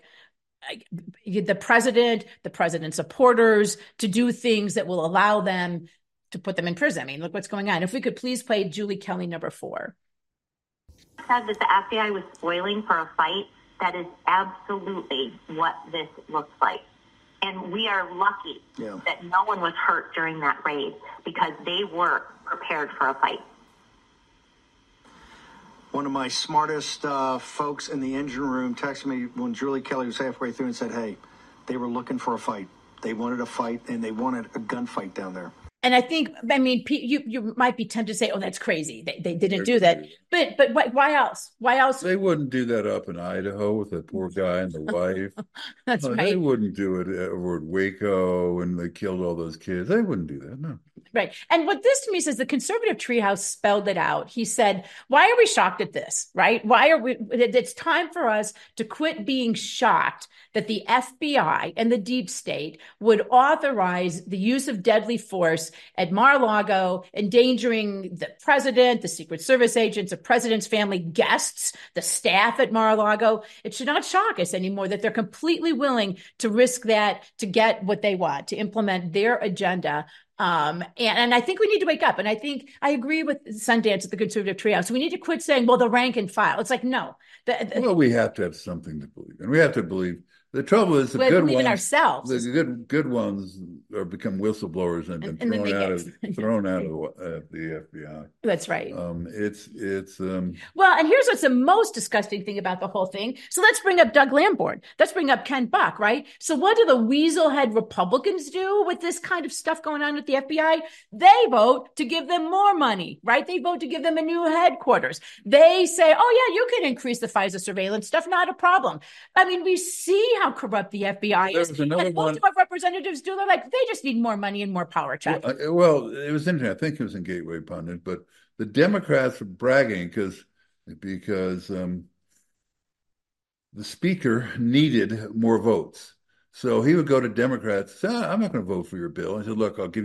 the president, the president's supporters, to do things that will allow them to put them in prison. I mean, look what's going on. If we could please play Julie Kelly number four. Said that the F B I was spoiling for a fight. That is absolutely what this looks like. And we are lucky yeah. that no one was hurt during that raid, because they were prepared for a fight. One of my smartest uh, folks in the engine room texted me when Julie Kelly was halfway through and said, hey, they were looking for a fight. They wanted a fight, and they wanted a gunfight down there. And I think, I mean, you you might be tempted to say, "Oh, that's crazy. They they didn't do that." But but why, why else? Why else? They wouldn't do that up in Idaho with that poor guy and the wife. That's no, right. They wouldn't do it over at Waco when they killed all those kids. They wouldn't do that. No. Right. And what this to me says, the conservative treehouse spelled it out. He said, why are we shocked at this? Right? Why are we? It's time for us to quit being shocked that the F B I and the deep state would authorize the use of deadly force at Mar-a-Lago, endangering the president, the Secret Service agents, the president's family, guests, the staff at Mar-a-Lago. It should not shock us anymore that they're completely willing to risk that to get what they want, to implement their agenda. Um, and, and I think we need to wake up. And I think I agree with Sundance at the Conservative Treehouse. We need to quit saying, well, the rank and file. It's like, no. The, the, well, we have to have something to believe in. We have to believe. The trouble is the we good believe ones, in ourselves. The good good ones are become whistleblowers and been and, and thrown out of thrown out of uh, the F B I. That's right. Um, it's it's um, well, and here's what's the most disgusting thing about the whole thing. So let's bring up Doug Lamborn. Let's bring up Ken Buck, right? So what do the weaselhead Republicans do with this kind of stuff going on with the F B I? They vote to give them more money, right? They vote to give them a new headquarters. They say, oh yeah, you can increase the FISA surveillance stuff, not a problem. I mean, we see how corrupt the F B I is. There's another and one. Most of our representatives do. They're like, they just need more money and more power. Chuck. Well, uh, well, it was interesting. I think it was in Gateway Pundit, but the Democrats were bragging because because um, the speaker needed more votes. So he would go to Democrats, say, oh, I'm not going to vote for your bill. I said, look, I'll give you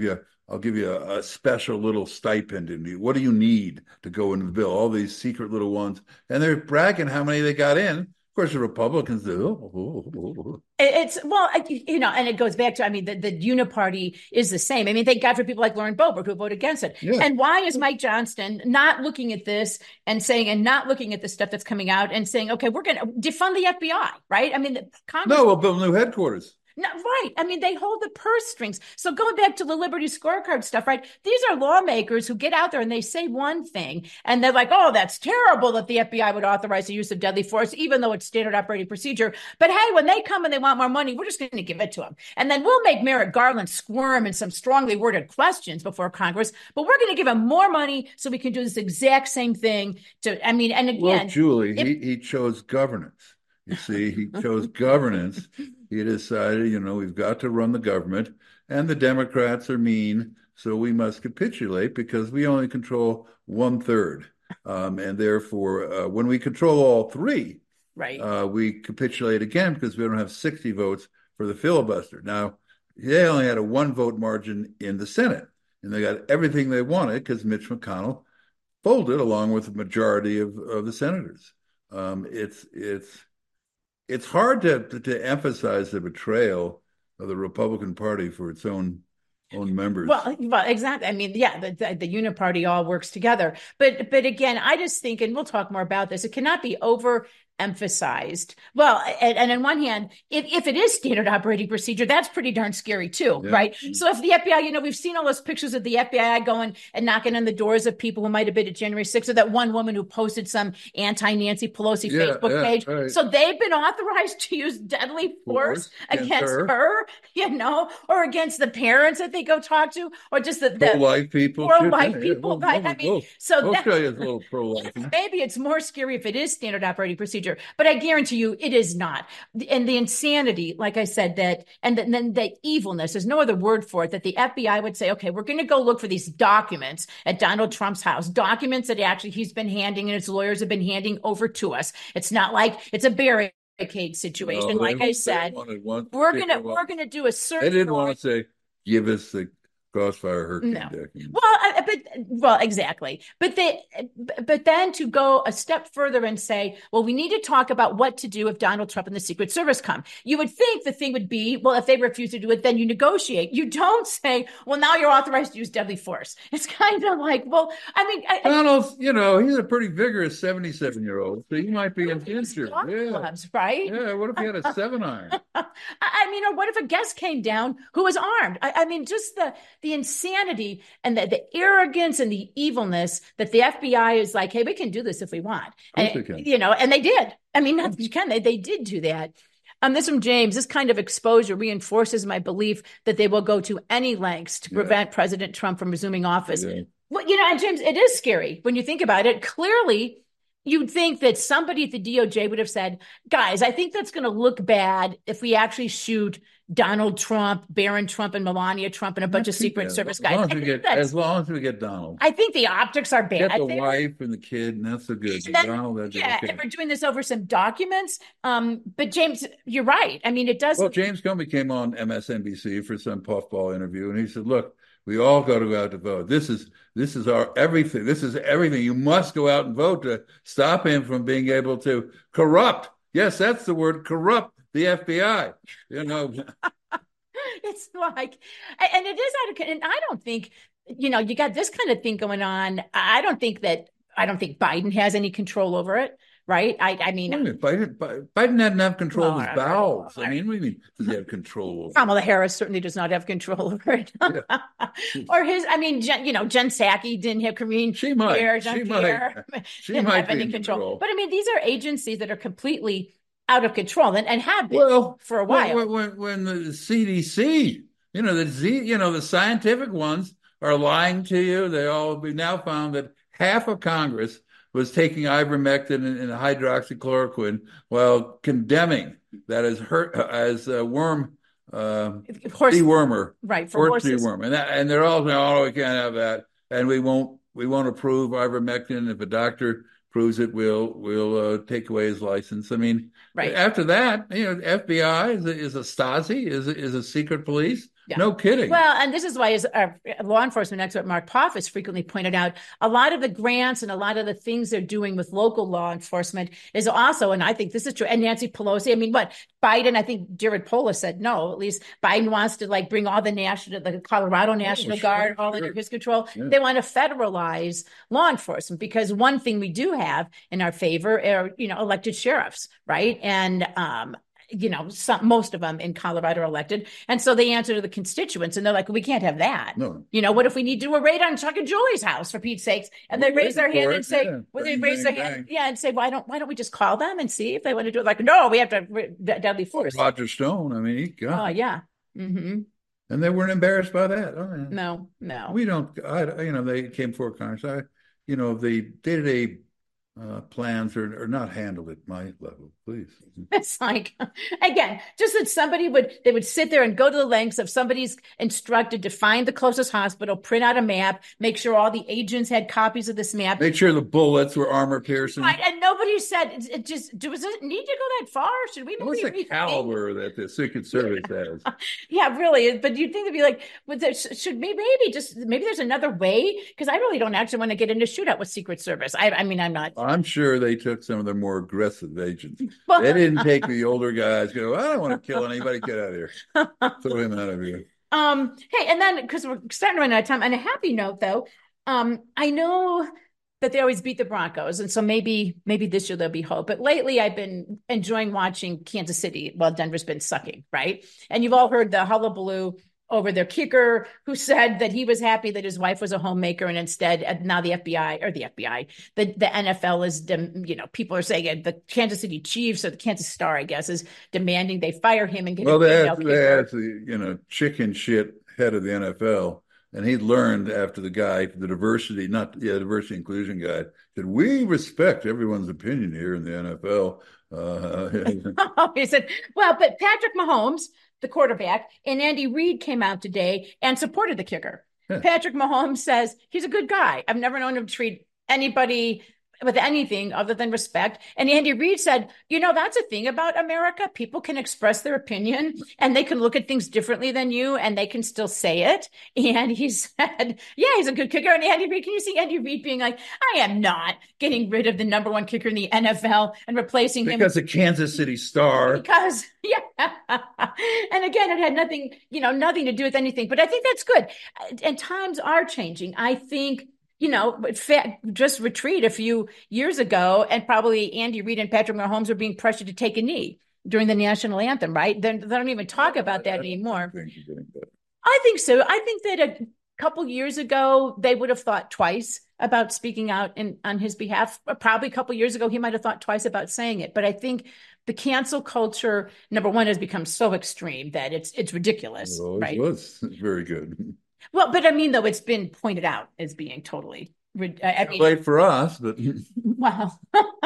I'll give you a, a special little stipend. And what do you need to go into the bill? All these secret little ones. And they're bragging how many they got in. Of course, the Republicans do. Oh, oh, oh, oh. It's, well, you know, and it goes back to, I mean, the, the uniparty is the same. I mean, thank God for people like Lauren Boebert who vote against it. Yeah. And why is Mike Johnston not looking at this and saying, and not looking at the stuff that's coming out and saying, okay, we're going to defund the F B I, right? I mean, the Congress. No, we'll build new headquarters. No, right. I mean, they hold the purse strings. So going back to the Liberty Scorecard stuff, right? These are lawmakers who get out there and they say one thing and they're like, oh, that's terrible that the F B I would authorize the use of deadly force, even though it's standard operating procedure. But hey, when they come and they want more money, we're just going to give it to them. And then we'll make Merrick Garland squirm in some strongly worded questions before Congress, but we're going to give him more money so we can do this exact same thing to, I mean, and again. Well, Julie, if, he, he chose governance. You see, he chose governance. He decided, you know, we've got to run the government, and the Democrats are mean, so we must capitulate because we only control one third. Um, and therefore, uh, when we control all three, right, uh, we capitulate again because we don't have sixty votes for the filibuster. Now, they only had a one vote margin in the Senate, and they got everything they wanted because Mitch McConnell folded along with the majority of, of the senators. Um, it's it's. It's hard to, to to emphasize the betrayal of the Republican Party for its own own members. Well, well, exactly. I mean, yeah, the, the, the uniparty all works together. But but again, I just think, and we'll talk more about this, it cannot be overemphasized. Well, and, and on one hand, if, if it is standard operating procedure, that's pretty darn scary too, yeah. right? Mm-hmm. So if the F B I, you know, we've seen all those pictures of the F B I going and knocking on the doors of people who might have been at January sixth, or that one woman who posted some anti-Nancy Pelosi yeah, Facebook yeah, page. Right. So they've been authorized to use deadly force, force against, against her. her, you know, or against the parents that they go talk to, or just the, the pro-life people. Pro-life yeah, people. Yeah, right? Well, I mean, well, so Australia's a little pro-life. Maybe it's more scary if it is standard operating procedure, but I guarantee you it is not. And the insanity, like I said, that, and then the evilness, there's no other word for it, that the F B I would say, okay, we're going to go look for these documents at Donald Trump's house, documents that actually he's been handing and his lawyers have been handing over to us. It's not like it's a barricade situation. No, like I said, one, we're going to, we're going to do a search. They didn't want to say, give us the Crossfire Hurricane no. deck. Well, I, but well, exactly. But they, but then to go a step further and say, well, we need to talk about what to do if Donald Trump and the Secret Service come. You would think the thing would be, well, if they refuse to do it, then you negotiate. You don't say, well, now you're authorized to use deadly force. It's kind of like, well, I mean, I, Donald's, you know, he's a pretty vigorous seventy-seven year old, so he might be in danger. Yeah. Clubs, right? Yeah. What if he had a seven iron? I mean, or what if a guest came down who was armed? I, I mean, just the the insanity and the, the arrogance and the evilness that the F B I is like, hey, we can do this if we want. And, you know, and they did. I mean, not that you can, they, they did do that. Um, this from James, this kind of exposure reinforces my belief that they will go to any lengths to prevent yeah. President Trump from resuming office. Yeah. Well, you know, and James, it is scary when you think about it. Clearly, you'd think that somebody at the D O J would have said, guys, I think that's going to look bad if we actually shoot Donald Trump, Barron Trump, and Melania Trump, and a bunch of Secret bad. Service guys. As long as, we get, as long as we get Donald. I think the optics are bad. Get the wife and the kid, and that's so good. Then, Donald, that's yeah, okay. and we're doing this over some documents. Um, but James, you're right. I mean, it does. Well, James Comey came on M S N B C for some puffball interview, and he said, look, we all got to go out to vote. This is this is our everything. This is everything. You must go out and vote to stop him from being able to corrupt. Yes, that's the word, corrupt the F B I. You know. It's like, and it is out of, and I don't think, you know, you got this kind of thing going on. I don't think that, I don't think Biden has any control over it. Right. I, I mean, Biden, Biden hadn't have control well, of his bowels. I mean, what do you mean? Does he have control over it? Kamala Harris certainly does not have control over it. Yeah. Or his, I mean, Jen, you know, Jen Psaki didn't have Karine. She might. Pierre, she Pierre, might. She didn't might have any control. control. But I mean, these are agencies that are completely out of control and, and have been well, for a while. When, when, when the C D C, you know, the Z, you know, the scientific ones are lying to you. They all, we now found that half of Congress was taking ivermectin and, and hydroxychloroquine while condemning that as hurt as a worm, uh, horse dewormer, right? For horse horses. dewormer, and that, and they're all saying, "Oh, we can't have that," and we won't, we won't approve ivermectin. If a doctor proves it, we'll we'll uh, take away his license. I mean, right. After that, you know, F B I is a, is a Stasi, is a, is a secret police. Yeah. No kidding. Well, and this is why, as our law enforcement expert Mark Poff has frequently pointed out, a lot of the grants and a lot of the things they're doing with local law enforcement is also, and I think this is true, and Nancy Pelosi, I mean, what, Biden, I think Jared Polis said no, at least Biden wants to like bring all the national, the Colorado National sure, Guard, all sure. under his control. Yeah. They want to federalize law enforcement because one thing we do have in our favor are, you know, elected sheriffs, right? And, um, you know, some, most of them in Colorado are elected. And so they answer to the constituents and they're like, we can't have that. No. You know, what if we need to do a raid on Chuck and Julie's house, for Pete's sakes? And they We're raise their waiting hand for and it, say, yeah. well, they Bang, raise their bang, hand. bang. Yeah. And say, why don't, why don't we just call them and see if they want to do it? Like, no, we have to re- deadly force. Roger Stone, I mean, he got Oh, it. yeah. Mm-hmm. And they weren't embarrassed by that. Oh, yeah. No, no. We don't, I, you know, they came for Congress. I, you know, the day-to-day uh, plans are, are not handled at my level, please. It's like, again, just that somebody would, they would sit there and go to the lengths of somebody's instructed to find the closest hospital, print out a map, make sure all the agents had copies of this map. Make sure the bullets were armor piercing. Right, and nobody said, it, it just, does it need to go that far? Should we What's maybe the rethink? caliber that the Secret Service has? Yeah, really. But you'd think they'd be like, would there, should we maybe just, maybe there's another way? Because I really don't actually want to get into shootout with Secret Service. I, I mean, I'm not. I'm sure they took some of the more aggressive agents. Well, They didn't take the older guys, go, I don't want to kill anybody, get out of here. Throw him out of here. Um, hey, and then because we're starting to run out of time, on a happy note, though, um, I know that they always beat the Broncos, and so maybe maybe this year there'll be hope. But lately, I've been enjoying watching Kansas City while Denver's been sucking, right? And you've all heard the hullabaloo over their kicker, who said that he was happy that his wife was a homemaker, and instead uh, now the F B I or the F B I, the, the N F L is, dem, you know, people are saying it, the Kansas City Chiefs or the Kansas Star, I guess, is demanding they fire him and get Well, a they female had, they kicker. had the, you know, chicken shit head of the N F L. And he learned after the guy, the diversity, not yeah, diversity inclusion guy, that we respect everyone's opinion here in the N F L. Uh, He said, well, but Patrick Mahomes, the quarterback, and Andy Reid came out today and supported the kicker. Yeah. Patrick Mahomes says he's a good guy. I've never known him to treat anybody with anything other than respect. And Andy Reid said, you know, that's a thing about America. People can express their opinion and they can look at things differently than you and they can still say it. And he said, yeah, he's a good kicker. And Andy Reid, can you see Andy Reid being like, I am not getting rid of the number one kicker in the N F L and replacing him because the Kansas City Star. because, yeah. And again, it had nothing, you know, nothing to do with anything. But I think that's good. And times are changing. I think, you know, just retreat a few years ago, and probably Andy Reid and Patrick Mahomes were being pressured to take a knee during the national anthem, right? They're, they don't even talk about that anymore. I think so. I think that a couple years ago, they would have thought twice about speaking out in, on his behalf. Probably a couple years ago, he might have thought twice about saying it. But I think the cancel culture, number one, has become so extreme that it's it's ridiculous, Well, it right? was very good. Well, but I mean, though, it's been pointed out as being totally, I mean, late for us, but well,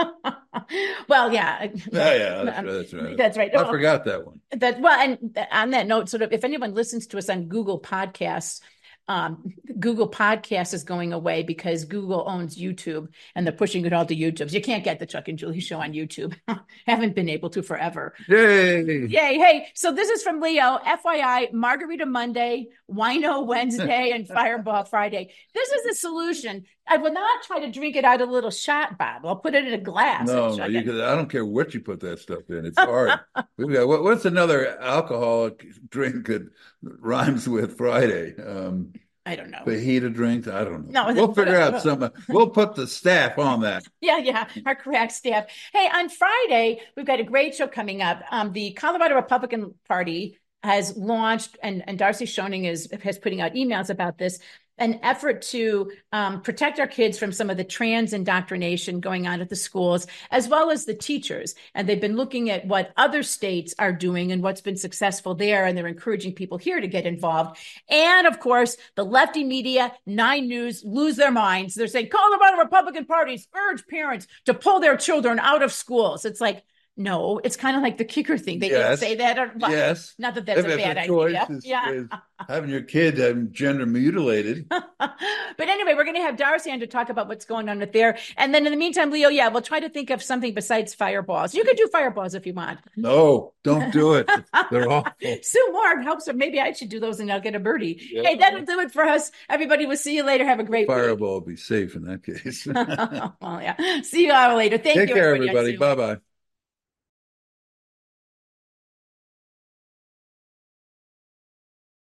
well, yeah, yeah, yeah, that's right. That's right. That's right. I Well, forgot that one. that well, and on that note, sort of, if anyone listens to us on Google Podcasts, um, Google Podcasts is going away because Google owns YouTube and they're pushing it all to YouTube. So you can't get the Chuck and Julie show on YouTube. Haven't been able to forever. Yay! Yay! Hey, so this is from Leo. F Y I: Margarita Monday, Wino Wednesday, and Fireball Friday. This is the solution. I will not try to drink it out of a little shot bottle. I'll put it in a glass. No, and no, chug you it. could, I don't care what you put that stuff in. It's hard. We've got what, what's another alcoholic drink that rhymes with Friday? Um, I don't know. fajita drinks. I don't know. No, we'll figure out something. We'll put the staff on that. Yeah, yeah, our crack staff. Hey, on Friday, we've got a great show coming up. Um, the Colorado Republican Party has launched, and, and Darcy Schoening is has putting out emails about this, an effort to um, protect our kids from some of the trans indoctrination going on at the schools, as well as the teachers. And they've been looking at what other states are doing and what's been successful there. And they're encouraging people here to get involved. And of course, the lefty media, Nine News, lose their minds. They're saying Colorado Republican parties urge parents to pull their children out of schools. It's like, no, it's kind of like the kicker thing. They Yes. didn't say that. Or, well, Yes. Not that that's If- a if bad the idea. choice is- Yeah. is having your kid um, gender mutilated, But anyway, we're going to have Darcy on to talk about what's going on with there. And then in the meantime, Leo, yeah, we'll try to think of something besides fireballs. You could do fireballs if you want. No, don't do it. They're awful. Sue Moore helps her. Maybe I should do those and I'll get a birdie. Yeah. Hey, that'll do it for us. Everybody, we'll see you later. Have a great Fireball will be safe in that case. week. Well, yeah. See you all later. Thank Take you. care, everybody. Bye-bye.